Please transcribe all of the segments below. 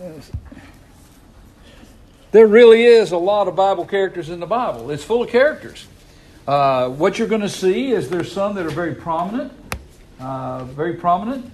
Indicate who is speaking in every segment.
Speaker 1: There really is a lot of Bible characters in the Bible. It's full of characters. What you're going to see is there's some that are very prominent. Very prominent.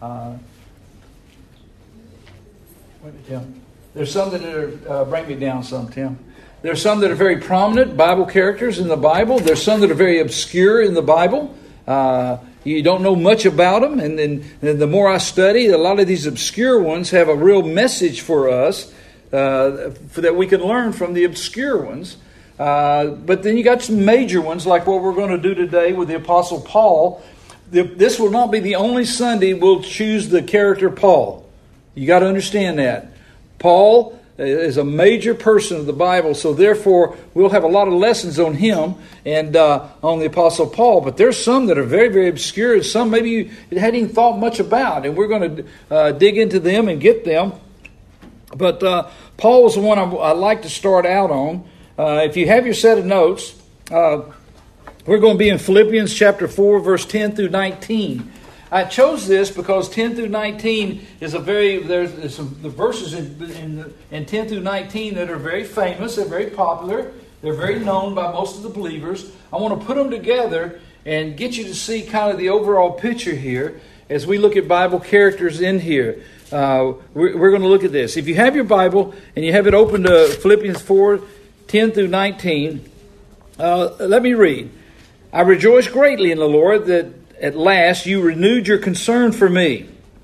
Speaker 1: Wait a minute, Tim. There's some that are... bring me down some, Tim. There's some that are very prominent Bible characters in the Bible. There's some that are very obscure in the Bible. You don't know much about them. And then the more I study, a lot of these obscure ones have a real message for us that we can learn from the obscure ones. But then you got some major ones like what we're going to do today with the Apostle Paul. This will not be the only Sunday we'll choose the character Paul. You got to understand that. Paul is a major person of the Bible, so therefore we'll have a lot of lessons on him and on the Apostle Paul. But there's some that are very, very obscure, and some maybe you hadn't even thought much about, and we're going to dig into them and get them. But Paul was the one I like to start out on. If you have your set of notes, we're going to be in Philippians chapter 4, verse 10 through 19. I chose this because 10 through 19 is there's some the verses in 10 through 19 that are very famous, they're very popular, they're very known by most of the believers. I want to put them together and get you to see kind of the overall picture here as we look at Bible characters in here. We're going to look at this. If you have your Bible and you have it open to Philippians 4, 10 through 19, let me read. I rejoice greatly in the Lord that at last you renewed your concern for me.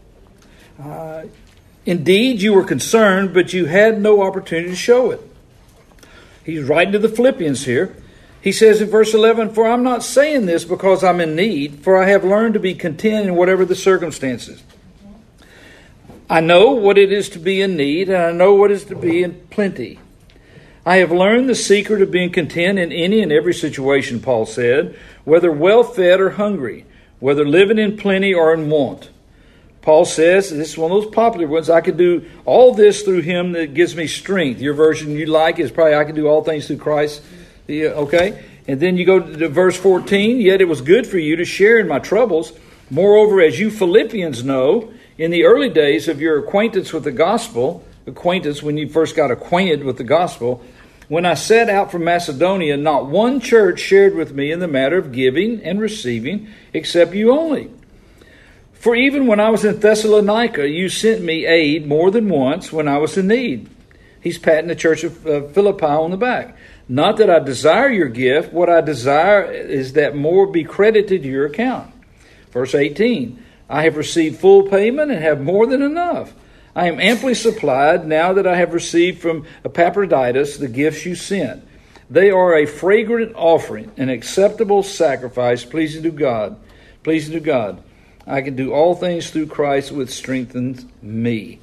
Speaker 1: Indeed, you were concerned, but you had no opportunity to show it. He's writing to the Philippians here. He says in verse 11, For I'm not saying this because I'm in need, for I have learned to be content in whatever the circumstances. I know what it is to be in need, and I know what it is to be in plenty. I have learned the secret of being content in any and every situation, Paul said, whether well-fed or hungry, whether living in plenty or in want. Paul says, this is one of those popular ones, I can do all this through him that gives me strength. Your version you like is probably, I can do all things through Christ. Okay? And then you go to verse 14, Yet it was good for you to share in my troubles. Moreover, as you Philippians know, in the early days of your acquaintance with the gospel, when you first got acquainted with the gospel, when I set out from Macedonia, not one church shared with me in the matter of giving and receiving, except you only. For even when I was in Thessalonica, you sent me aid more than once when I was in need. He's patting the church of Philippi on the back. Not that I desire your gift, what I desire is that more be credited to your account. Verse 18, I have received full payment and have more than enough. I am amply supplied now that I have received from Epaphroditus the gifts you sent. They are a fragrant offering, an acceptable sacrifice, pleasing to God. Pleasing to God. I can do all things through Christ which strengthens me.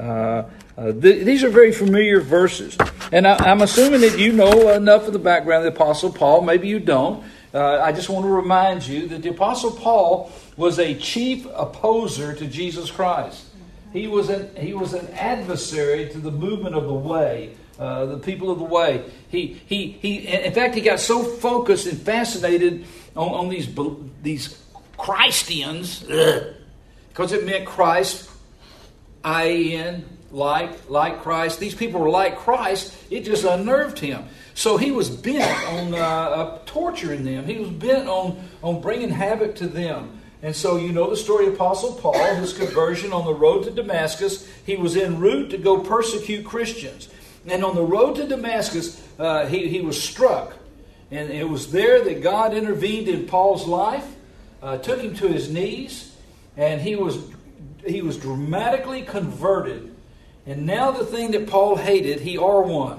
Speaker 1: These are very familiar verses. And I'm assuming that you know enough of the background of the Apostle Paul. Maybe you don't. I just want to remind you that the Apostle Paul was a chief opposer to Jesus Christ. He was an adversary to the movement of the way, the people of the way. He in fact, he got so focused and fascinated on these Christians, because it meant Christ, I-A-N, like Christ. These people were like Christ. It just unnerved him. So he was bent on torturing them. He was bent on bringing havoc to them. And so you know the story of Apostle Paul, his conversion on the road to Damascus. He was en route to go persecute Christians. And on the road to Damascus, he was struck. And it was there that God intervened in Paul's life, took him to his knees, and he was dramatically converted. And now the thing that Paul hated, he R1.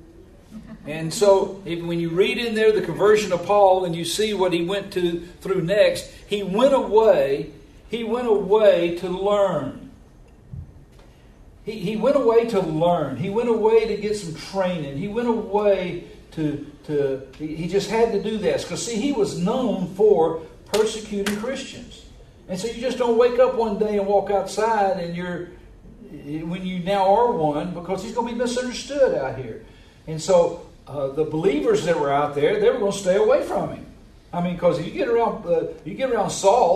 Speaker 1: And so when you read in there the conversion of Paul and you see what he went through next, he went away to learn. He went away to learn. He went away to get some training. He went away he just had to do this. Because see, he was known for persecuting Christians. And so you just don't wake up one day and walk outside when you now are one, because he's going to be misunderstood out here. And so the believers that were out there, they were going to stay away from him. I mean, because if you get around Saul,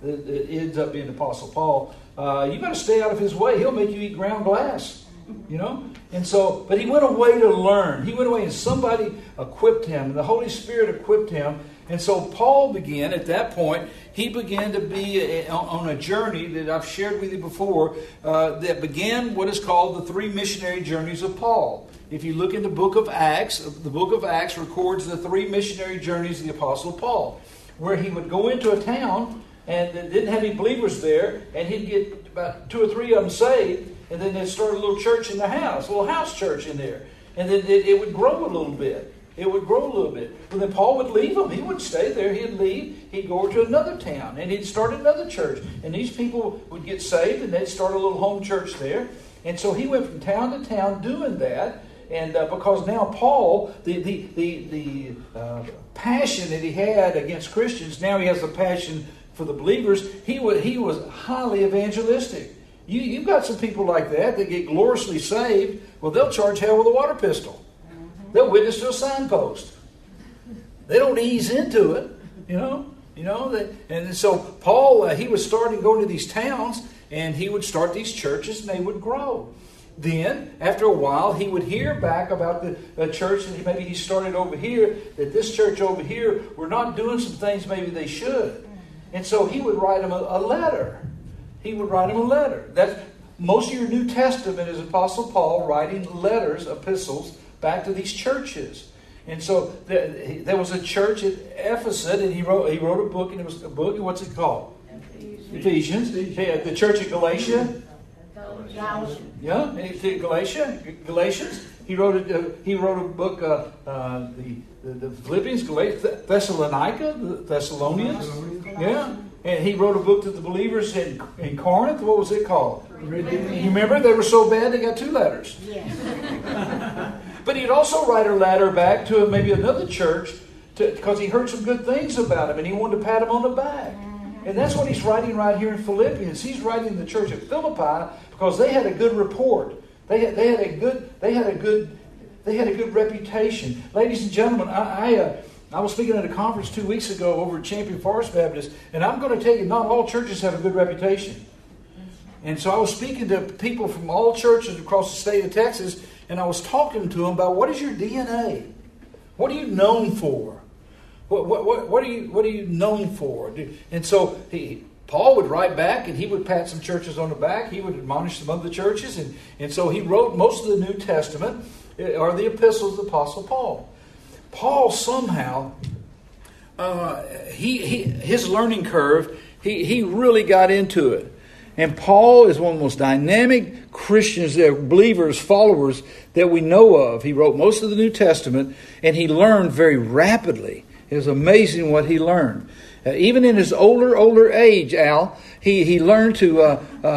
Speaker 1: that ends up being the Apostle Paul, you got to stay out of his way. He'll make you eat ground glass, you know. And so, but he went away to learn. He went away and somebody equipped him. And the Holy Spirit equipped him. And so Paul began, at that point, he began to be on a journey that I've shared with you before that began what is called the 3 missionary journeys of Paul. If you look in the book of Acts records the 3 missionary journeys of the Apostle Paul, where he would go into a town and didn't have any believers there, and he'd get about 2 or 3 of them saved, and then they'd start a little church in the house, a little house church in there. And then it would grow a little bit. It would grow a little bit. But then Paul would leave them. He wouldn't stay there. He'd leave. He'd go over to another town, and he'd start another church. And these people would get saved, and they'd start a little home church there. And so he went from town to town doing that. And because now Paul, the passion that he had against Christians, now he has the passion for the believers. He was highly evangelistic. You've got some people like that get gloriously saved. Well, they'll charge hell with a water pistol. They'll witness to a signpost. They don't ease into it, you know. And so Paul, he was starting going to these towns, and he would start these churches, and they would grow. Then, after a while, he would hear back about the church that maybe he started over here, that this church over here were not doing some things maybe they should. And so he would write them a letter. He would write them a letter. That's most of your New Testament is Apostle Paul writing letters, epistles, back to these churches. And so there was a church at Ephesus, and he wrote a book, and it was a book, what's it called? Ephesians. The church at Galatia. Galatians. He wrote a book, the Philippians, Thessalonica, the Thessalonians. Yeah. And he wrote a book to the believers in Corinth. What was it called? You remember? They were so bad they got 2 letters. Yeah. But he'd also write a letter back to maybe another church because he heard some good things about him and he wanted to pat him on the back. And that's what he's writing right here in Philippians. He's writing the church at Philippi because they had a good report. They had a good reputation. Ladies and gentlemen, I was speaking at a conference 2 weeks ago over at Champion Forest Baptist, and I'm going to tell you, not all churches have a good reputation. And so I was speaking to people from all churches across the state of Texas, and I was talking to them about what is your DNA? What are you known for? What are you known for? And so Paul would write back, and he would pat some churches on the back. He would admonish some other churches, and so he wrote most of the New Testament or the epistles of the Apostle Paul. Paul somehow, his learning curve, he really got into it. And Paul is one of the most dynamic Christians, believers, followers that we know of. He wrote most of the New Testament, and he learned very rapidly. It was amazing what he learned. Even in his older age, Al, he learned to...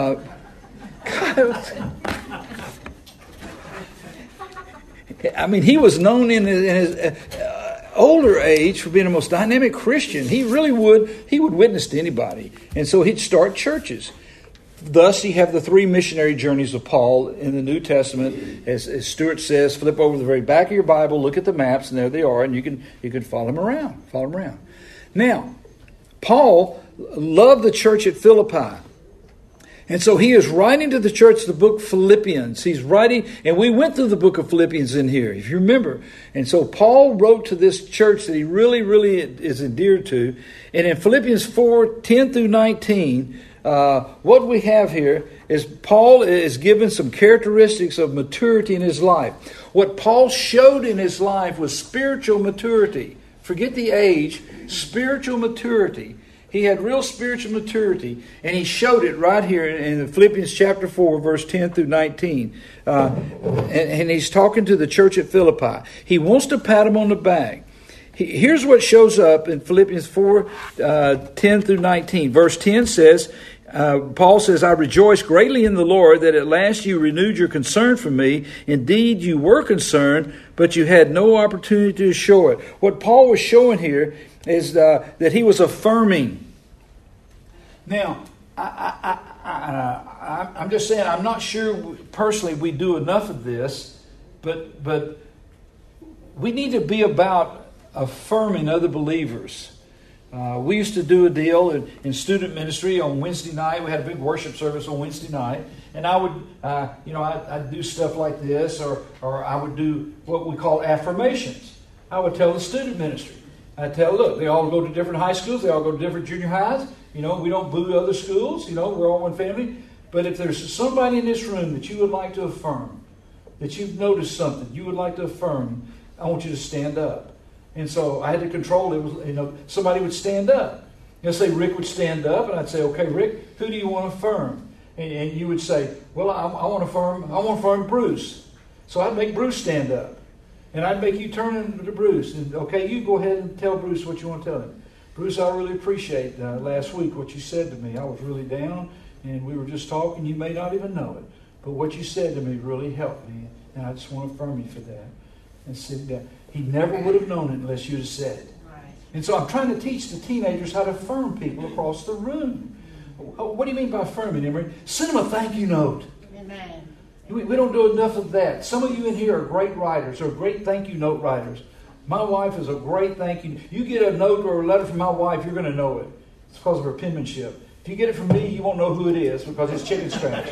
Speaker 1: he was known in his older age for being the most dynamic Christian. He would witness to anybody. And so he'd start churches. Thus, you have the 3 missionary journeys of Paul in the New Testament. As Stuart says, flip over the very back of your Bible, look at the maps, and there they are, and you can follow them around. Now, Paul loved the church at Philippi. And so he is writing to the church the book Philippians. He's writing, and we went through the book of Philippians in here, if you remember. And so Paul wrote to this church that he really, really is endeared to. And in Philippians 4:10 through 19, what we have here is Paul is given some characteristics of maturity in his life. What Paul showed in his life was spiritual maturity. Forget the age, spiritual maturity. He had real spiritual maturity, and he showed it right here in Philippians chapter 4, verse 10 through 19. And he's talking to the church at Philippi. He wants to pat them on the back. Here's what shows up in Philippians 4, 10 through 19. Verse 10 says, Paul says, I rejoice greatly in the Lord that at last you renewed your concern for me. Indeed, you were concerned, but you had no opportunity to show it. What Paul was showing here is that he was affirming. Now, I'm just saying, I'm not sure personally we do enough of this, but we need to be about affirming other believers. We used to do a deal in student ministry on Wednesday night. We had a big worship service on Wednesday night. And I would, I'd do stuff like this, or I would do what we call affirmations. I would tell the student ministry. I'd tell, look, they all go to different high schools. They all go to different junior highs. We don't boo other schools. We're all one family. But if there's somebody in this room that you would like to affirm, that you've noticed something you would like to affirm, I want you to stand up. And so I had to control it. Somebody would stand up. Say Rick would stand up, and I'd say, okay, Rick, who do you want to affirm? And you would say, well, I want to affirm Bruce. So I'd make Bruce stand up. And I'd make you turn to Bruce. And okay, you go ahead and tell Bruce what you want to tell him. Bruce, I really appreciate last week what you said to me. I was really down, and we were just talking. You may not even know it. But what you said to me really helped me. And I just want to affirm you for that. And sit down. He never would have known it unless you'd have said it. Right. And so I'm trying to teach the teenagers how to affirm people across the room. What do you mean by affirming, Emery? Send them a thank you note. Amen. We don't do enough of that. Some of you in here are great writers or great thank you note writers. My wife is a great thank you. You get a note or a letter from my wife, you're going to know it. It's because of her penmanship. If you get it from me, you won't know who it is because it's chicken scratch.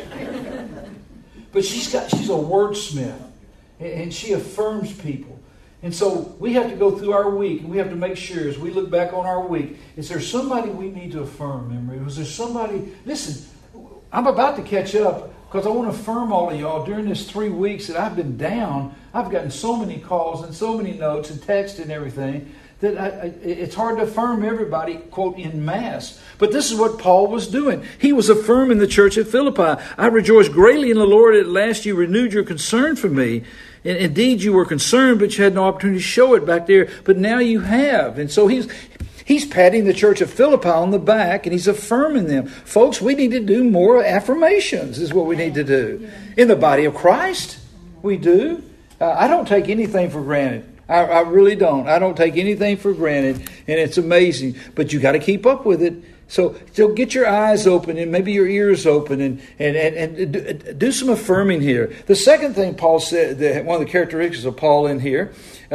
Speaker 1: But she's a wordsmith, and she affirms people. And so we have to go through our week, and we have to make sure as we look back on our week, is there somebody we need to affirm, Emery? Was there somebody? Listen, I'm about to catch up because I want to affirm all of y'all during this 3 weeks that I've been down. I've gotten so many calls and so many notes and texts and everything that it's hard to affirm everybody, quote, in mass. But this is what Paul was doing. He was affirming the church at Philippi. I rejoice greatly in the Lord at last you renewed your concern for me. And indeed, you were concerned, but you had no opportunity to show it back there. But now you have. And so he's patting the church of Philippi on the back, and he's affirming them. Folks, we need to do more affirmations is what we need to do. In the body of Christ, we do. I don't take anything for granted. I really don't. I don't take anything for granted, and it's amazing. But you got to keep up with it. So get your eyes open and maybe your ears open and do some affirming here. The second thing Paul said, one of the characteristics of Paul in here,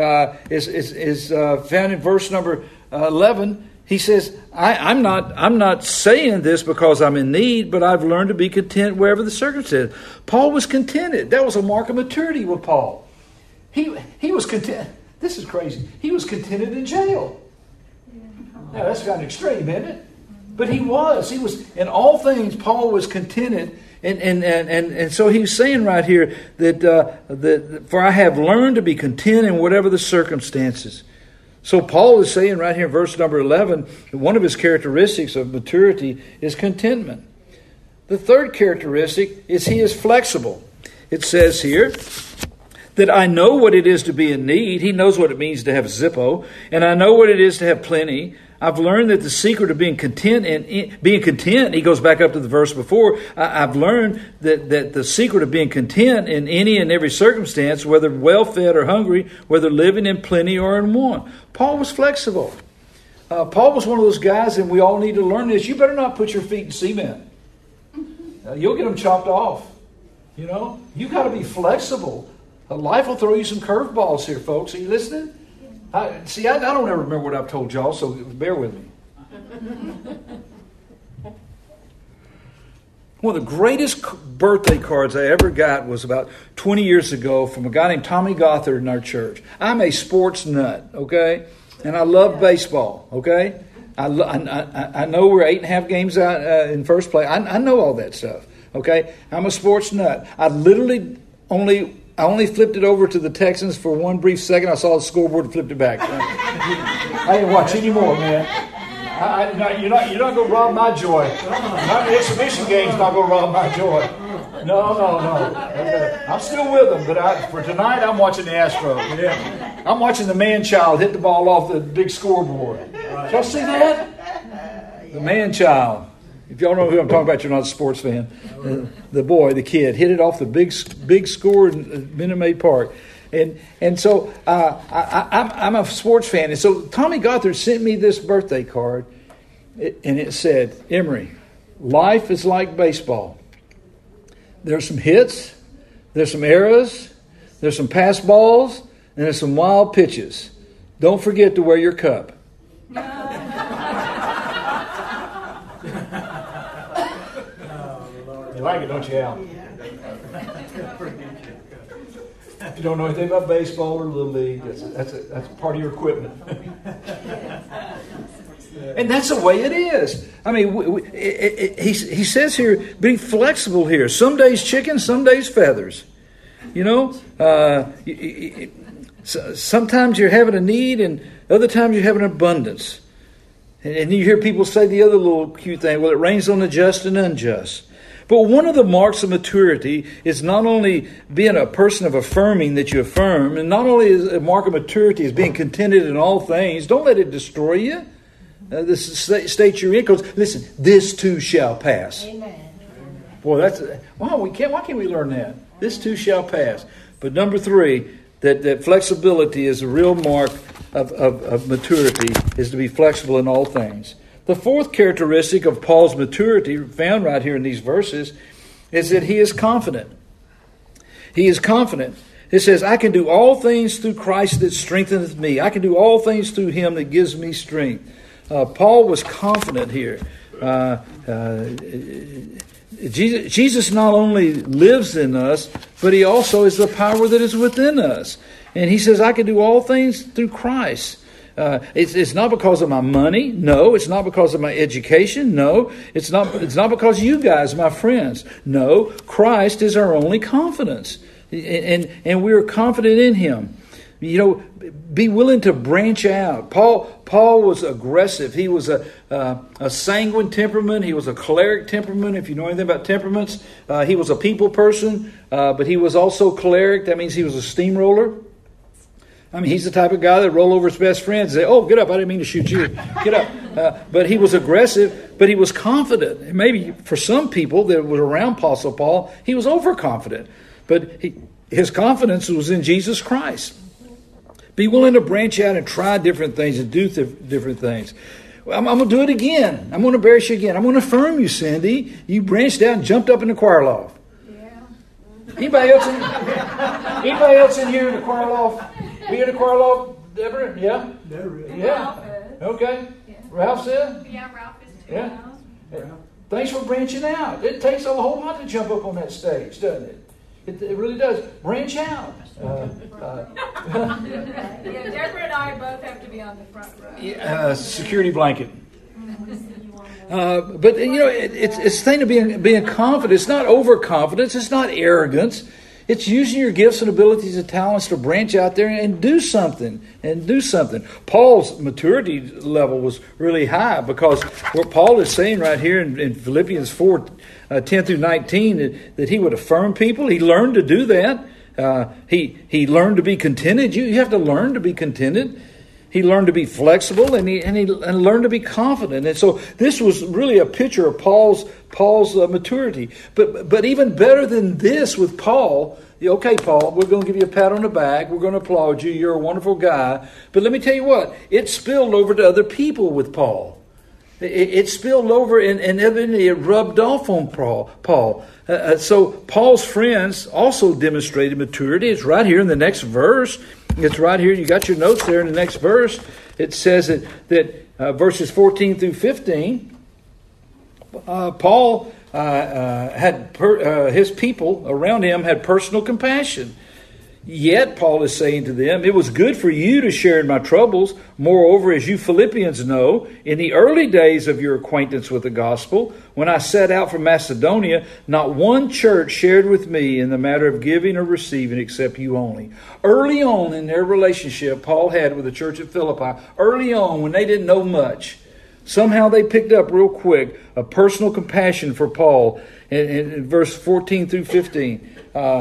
Speaker 1: is found in verse number 11. He says, I'm not saying this because I'm in need, but I've learned to be content wherever the circumstance. Paul was contented. That was a mark of maturity with Paul. He was content. This is crazy. He was contented in jail. Now that's kind of extreme, isn't it? But he was in all things. Paul was contented, and so he's saying right here that for I have learned to be content in whatever the circumstances. So Paul is saying right here in verse number 11, that one of his characteristics of maturity is contentment. The third characteristic is he is flexible. It says here that I know what it is to be in need. He knows what it means to have Zippo, and I know what it is to have plenty. I've learned that the secret of being content, he goes back up to the verse before, I've learned that the secret of being content in any and every circumstance, whether well-fed or hungry, whether living in plenty or in want. Paul was flexible. Paul was one of those guys, and we all need to learn this. You better not put your feet in cement. You'll get them chopped off. You got to be flexible. Life will throw you some curveballs here, folks. Are you listening? I don't ever remember what I've told y'all, so bear with me. One of the greatest birthday cards I ever got was about 20 years ago from a guy named Tommy Gothard in our church. I'm a sports nut, okay? And I love baseball, okay? I know we're 8.5 games out in first place. I know all that stuff, okay? I'm a sports nut. I only flipped it over to the Texans for one brief second. I saw the scoreboard and flipped it back. I didn't watch anymore, man. You're not going to rob my joy. Not the exhibition game's not going to rob my joy. No. I'm still with them, but for tonight, I'm watching the Astros. Yeah. I'm watching the man-child hit the ball off the big scoreboard. Did y'all see that? The man-child. If y'all know who I'm talking about, you're not a sports fan. The kid, hit it off the big score in Minute Maid Park. And so I'm a sports fan. And so Tommy Gothard sent me this birthday card, and it said, Emery, life is like baseball. There's some hits, there's some errors, there's some pass balls, and there's some wild pitches. Don't forget to wear your cup. You like it, don't you, Al? If you don't know anything about baseball or Little League, that's part of your equipment. And that's the way it is. I mean, he says here, be flexible here. Some days chicken, some days feathers. You know, sometimes you're having a need and other times you're having abundance. And you hear people say the other little cute thing, well, it rains on the just and unjust. But one of the marks of maturity is not only being a person of affirming that you affirm, and not only is a mark of maturity is being contented in all things. Don't let it destroy you. This state you're in, because listen, this too shall pass.
Speaker 2: Amen.
Speaker 1: Boy, that's wow. Why can't we learn that? This too shall pass. But number 3, that flexibility is a real mark of maturity, is to be flexible in all things. The 4th characteristic of Paul's maturity, found right here in these verses, is that he is confident. He is confident. It says, I can do all things through Christ that strengtheneth me. I can do all things through him that gives me strength. Paul was confident here. Jesus not only lives in us, but he also is the power that is within us. And he says, I can do all things through Christ. It's not because of my money. No. It's not because of my education. No. It's not because of you guys, my friends. No. Christ is our only confidence. And we're confident in him. You know, be willing to branch out. Paul was aggressive. He was a sanguine temperament. He was a choleric temperament. If you know anything about temperaments, he was a people person, but he was also choleric. That means he was a steamroller. I mean, he's the type of guy that roll over his best friend and say, oh, get up, I didn't mean to shoot you. Get up. But he was aggressive, but he was confident. And maybe for some people that were around Apostle Paul, he was overconfident. But his confidence was in Jesus Christ. Be willing to branch out and try different things and do different things. I'm going to do it again. I'm going to embarrass you again. I'm going to affirm you, Cindy. You branched out and jumped up in the choir loft.
Speaker 2: Yeah.
Speaker 1: Anybody else in here in the choir loft? Be in the choir loft, Deborah? Yeah? Yeah. Okay. Yeah. Ralph said?
Speaker 2: Yeah, Ralph is too.
Speaker 1: Yeah. Thanks for branching out. It takes a whole lot to jump up on that stage, doesn't it? It really does. Branch out.
Speaker 2: Yeah, Deborah and I both have to be on the front row.
Speaker 1: Security blanket. But you know, it's the thing to being confident. It's not overconfidence. It's not arrogance. It's using your gifts and abilities and talents to branch out there and do something. Paul's maturity level was really high, because what Paul is saying right here in Philippians 4, 10 through 19, that he would affirm people. He learned to do that. He learned to be contented. You have to learn to be contented. He learned to be flexible, and he learned to be confident. And so this was really a picture of Paul's maturity. But even better than this with Paul, okay, Paul, we're going to give you a pat on the back. We're going to applaud you. You're a wonderful guy. But let me tell you what, it spilled over to other people with Paul. It spilled over and evidently it rubbed off on Paul. So Paul's friends also demonstrated maturity. It's right here in the next verse. It's right here. You got your notes there in the next verse. It says that verses 14 through 15, Paul had his people around him had personal compassion. Yet, Paul is saying to them, it was good for you to share in my troubles. Moreover, as you Philippians know, in the early days of your acquaintance with the gospel, when I set out from Macedonia, not one church shared with me in the matter of giving or receiving except you only. Early on in their relationship Paul had with the church at Philippi, early on when they didn't know much, somehow they picked up real quick a personal compassion for Paul in verse 14 through 15.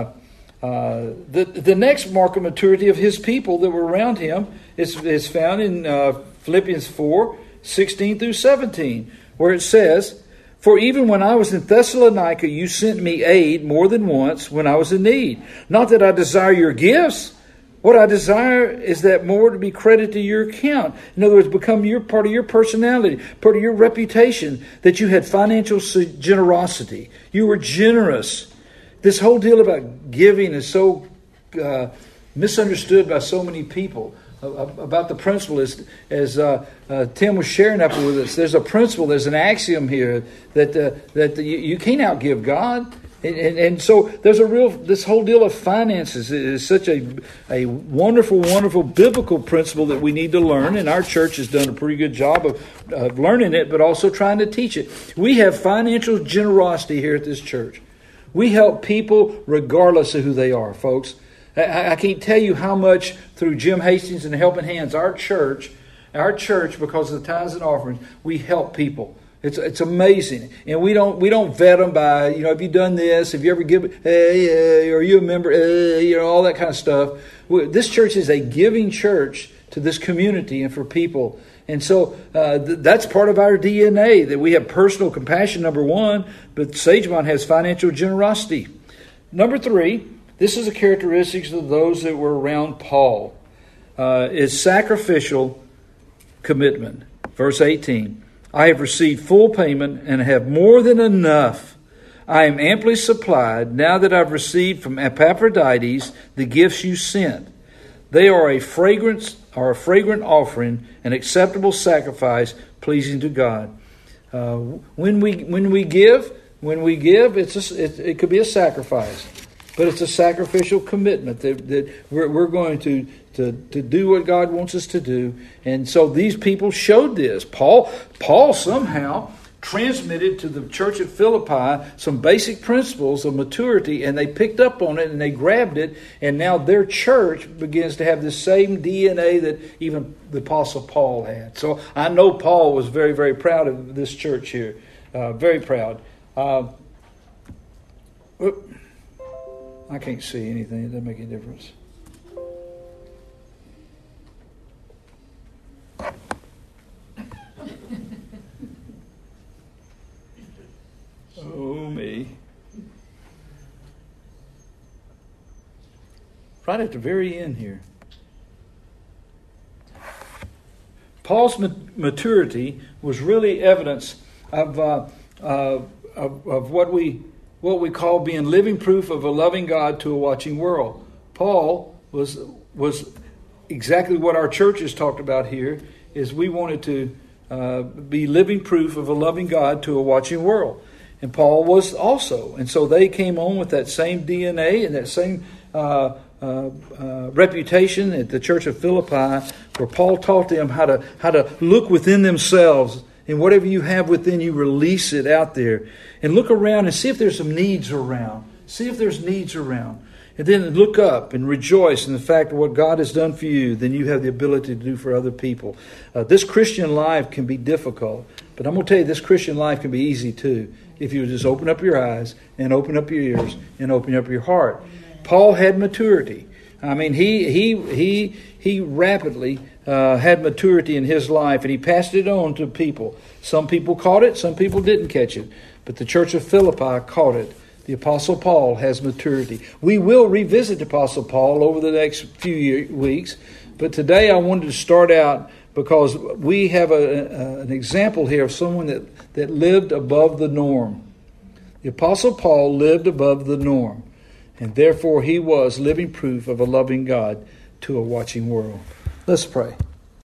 Speaker 1: The next mark of maturity of his people that were around him is found in Philippians 4, 16 through 17, where it says, for even when I was in Thessalonica, you sent me aid more than once when I was in need. Not that I desire your gifts. What I desire is that more to be credited to your account. In other words, become part of your personality, part of your reputation, that you had financial generosity. You were generous. This whole deal about giving is so misunderstood by so many people. about the principle as Tim was sharing that with us. There's a principle, there's an axiom here that you can't outgive God. And so there's this whole deal of finances is such a wonderful, wonderful biblical principle that we need to learn. And our church has done a pretty good job of learning it, but also trying to teach it. We have financial generosity here at this church. We help people regardless of who they are, folks. I can't tell you how much through Jim Hastings and Helping Hands, our church, because of the tithes and offerings, we help people. It's amazing, and we don't vet them by have you done this? Have you ever given? Are you a member? All that kind of stuff. This church is a giving church to this community and for people, and so that's part of our DNA that we have personal compassion. Number one, but Sagemont has financial generosity. Number three, this is a characteristic of those that were around Paul, is sacrificial commitment. Verse 18. I have received full payment and have more than enough. I am amply supplied now that I've received from Epaphroditus the gifts you sent. They are a fragrant offering, an acceptable sacrifice, pleasing to God. When we give, it could be a sacrifice, but it's a sacrificial commitment that we're going to do what God wants us to do. And so these people showed this. Paul somehow transmitted to the church at Philippi some basic principles of maturity, and they picked up on it and they grabbed it, and now their church begins to have the same DNA that even the Apostle Paul had. So I know Paul was very, very proud of this church here. Very proud. I can't see anything. It doesn't make any difference. Oh, me. Right at the very end here. Paul's maturity was really evidence of what we call being living proof of a loving God to a watching world. Paul was exactly what our church has talked about here, is we wanted to be living proof of a loving God to a watching world. And Paul was also. And so they came on with that same DNA and that same reputation at the church of Philippi, where Paul taught them how to look within themselves, and whatever you have within you, release it out there. And look around and see if there's some needs around. See if there's needs around. And then look up and rejoice in the fact of what God has done for you, then you have the ability to do for other people. This Christian life can be difficult, but I'm going to tell you, this Christian life can be easy too, if you just open up your eyes and open up your ears and open up your heart. Paul had maturity. I mean, he rapidly had maturity in his life, and he passed it on to people. Some people caught it, some people didn't catch it, but the church of Philippi caught it. The Apostle Paul has maturity. We will revisit the Apostle Paul over the next few weeks, but today I wanted to start out because we have an example here of someone that lived above the norm. The Apostle Paul lived above the norm, and therefore he was living proof of a loving God to a watching world. Let's pray.